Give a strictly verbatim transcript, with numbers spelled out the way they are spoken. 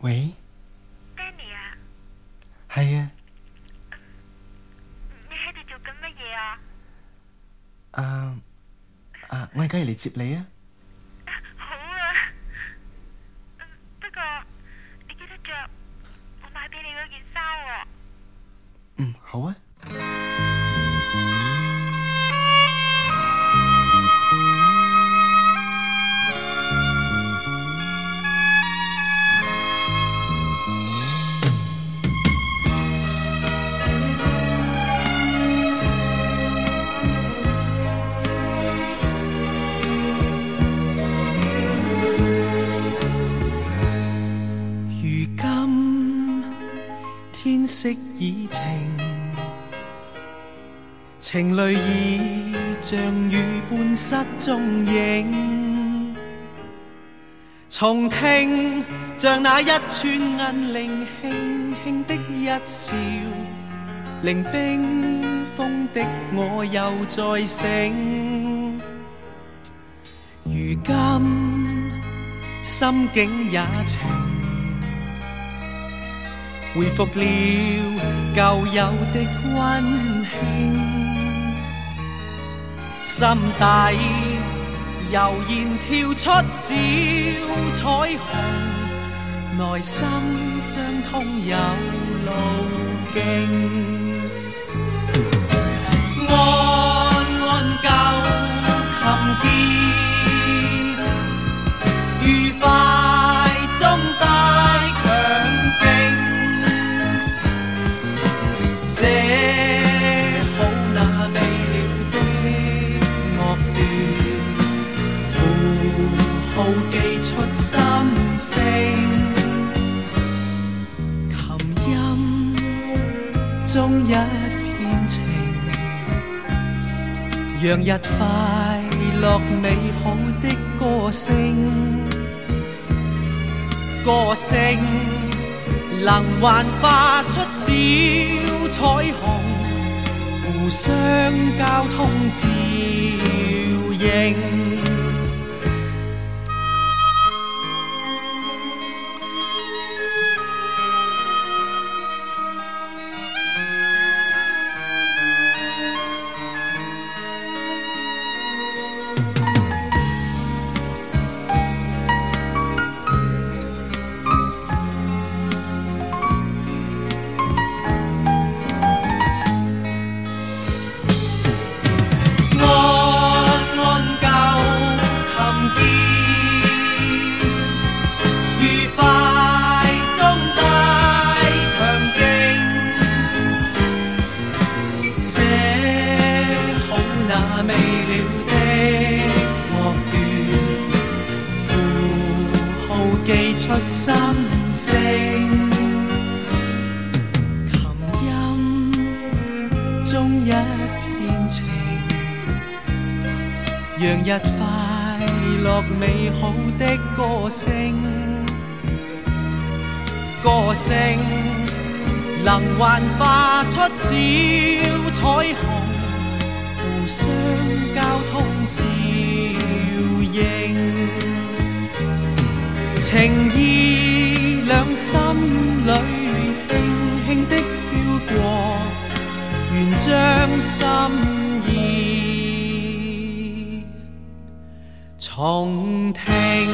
喂 ，Danny 啊， 係啊， 你喺度做緊乜嘢啊？ 啊啊，我而家嚟接你啊！ 好啊，不過你記得着我買俾你嗰件衫喎。 嗯，好啊。天色已晴，情淚已像雨般失蹤影，重聽像那一串銀鈴輕輕的一笑，令冰封的我又再醒。如今心境也晴，回復了舊有的溫馨，心底悠然跳出小彩虹，內心相通有路徑，安安舊琴鍵，愉快中帶強勁。寫好那未了的樂段，符號記出心聲，琴音中一片情，讓日快樂美好的歌聲，歌聲能幻化出小彩虹，互相交通照應。出心聲，琴音中一片情，讓日快樂美好的歌聲，歌聲能幻化出小彩虹，互相交通照應。情意兩心裏輕輕的飄過，願將心意重聽。